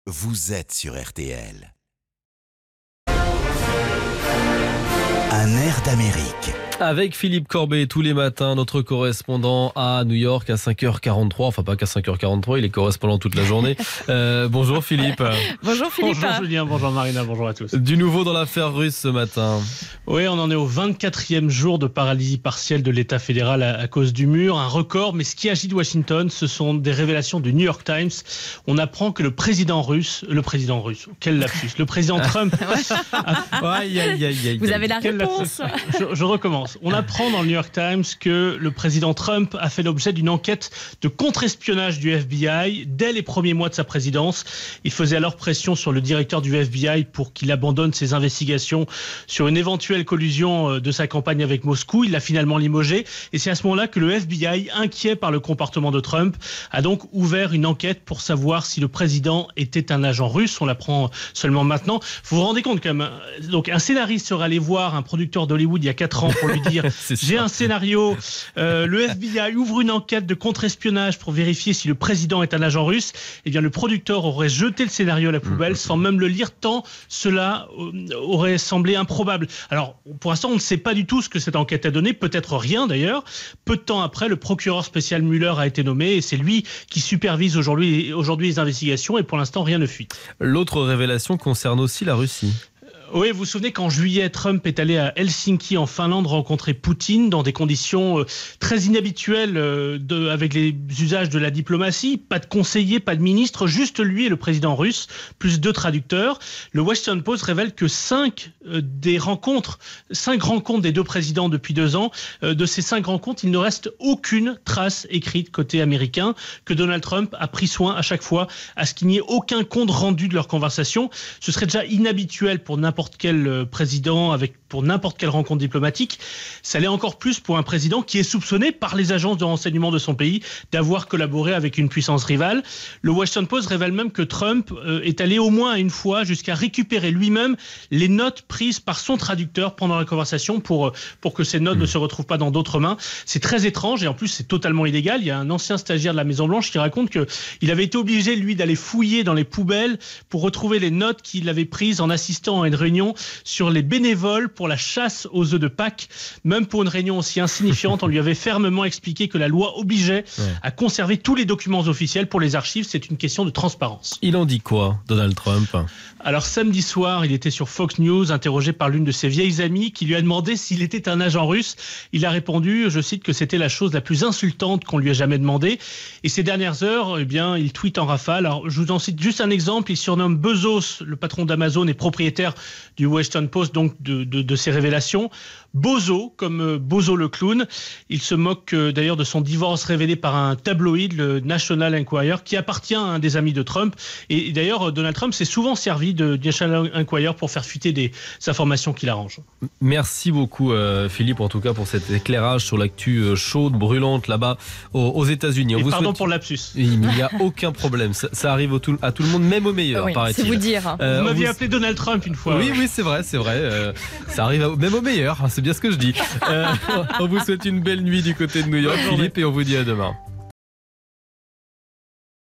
vous êtes sur RTL. Un air d'Amérique. Avec Philippe Corbet tous les matins, notre correspondant à New York à 5h43. Enfin, pas qu'à 5h43, il est correspondant toute la journée. Bonjour Philippe. Bonjour Philippe. Bonjour Julien, bonjour Marina, bonjour à tous. Du nouveau dans l'affaire russe ce matin. Oui, on en est au 24e jour de paralysie partielle de l'État fédéral à cause du mur. Un record, mais ce qui agite Washington, ce sont des révélations du New York Times. On apprend que le président russe, quel lapsus, le président Trump... Vous avez la réponse. Je recommence. On apprend dans le New York Times que le président Trump a fait l'objet d'une enquête de contre-espionnage du FBI dès les premiers mois de sa présidence. Il faisait alors pression sur le directeur du FBI pour qu'il abandonne ses investigations sur une éventuelle collusion de sa campagne avec Moscou. Il l'a finalement limogé et c'est à ce moment-là que le FBI, inquiet par le comportement de Trump, a donc ouvert une enquête pour savoir si le président était un agent russe. On l'apprend seulement maintenant. Vous vous rendez compte quand même, donc un scénariste serait allé voir un producteur d'Hollywood il y a 4 ans pour lui dire j'ai un scénario, le FBI ouvre une enquête de contre-espionnage pour vérifier si le président est un agent russe. Eh bien le producteur aurait jeté le scénario à la poubelle sans même le lire, tant cela aurait semblé improbable. Alors pour l'instant on ne sait pas du tout ce que cette enquête a donné, peut-être rien d'ailleurs. Peu de temps après, le procureur spécial Mueller a été nommé et c'est lui qui supervise aujourd'hui les investigations et pour l'instant rien ne fuite. L'autre révélation concerne aussi la Russie. Oui, vous vous souvenez qu'en juillet, Trump est allé à Helsinki en Finlande rencontrer Poutine dans des conditions très inhabituelles avec les usages de la diplomatie. Pas de conseiller, pas de ministre, juste lui et le président russe, plus 2 traducteurs. Le Washington Post révèle que 5 rencontres des 2 présidents depuis 2 ans. De ces 5 rencontres, il ne reste aucune trace écrite côté américain, que Donald Trump a pris soin à chaque fois à ce qu'il n'y ait aucun compte rendu de leur conversation. Ce serait déjà inhabituel pour n'importe quel président, pour n'importe quelle rencontre diplomatique. Ça l'est encore plus pour un président qui est soupçonné par les agences de renseignement de son pays d'avoir collaboré avec une puissance rivale. Le Washington Post révèle même que Trump est allé au moins une fois jusqu'à récupérer lui-même les notes prises par son traducteur pendant la conversation pour que ces notes ne se retrouvent pas dans d'autres mains. C'est très étrange et en plus c'est totalement illégal. Il y a un ancien stagiaire de la Maison-Blanche qui raconte qu'il avait été obligé, lui, d'aller fouiller dans les poubelles pour retrouver les notes qu'il avait prises en assistant à une réunion sur les bénévoles pour la chasse aux œufs de Pâques. Même pour une réunion aussi insignifiante, on lui avait fermement expliqué que la loi obligeait à conserver tous les documents officiels pour les archives. C'est une question de transparence. Il en dit quoi, Donald Trump ? Alors samedi soir, il était sur Fox News, interrogé par l'une de ses vieilles amies qui lui a demandé s'il était un agent russe. Il a répondu, je cite, que c'était la chose la plus insultante qu'on lui ait jamais demandé. Et ces dernières heures, eh bien, il tweete en rafale. Alors je vous en cite juste un exemple. Il surnomme Bezos, le patron d'Amazon et propriétaire du Washington Post, donc de ses révélations. Bozo, comme Bozo le clown. Il se moque d'ailleurs de son divorce révélé par un tabloïd, le National Enquirer, qui appartient à un des amis de Trump. Et d'ailleurs, Donald Trump s'est souvent servi de National Enquirer pour faire fuiter des informations qu'il arrange. Merci beaucoup Philippe, en tout cas pour cet éclairage sur l'actu chaude, brûlante là-bas aux États-Unis. Pardon pour le lapsus. Il n'y a aucun problème. Ça arrive à tout le monde, même au meilleur, oui, paraît-il. c'est vous dire. Vous m'aviez appelé Donald Trump une fois. Oui, c'est vrai. Ça arrive même au meilleur. C'est bien ce que je dis. On vous souhaite une belle nuit du côté de New York, Philippe, et on vous dit à demain.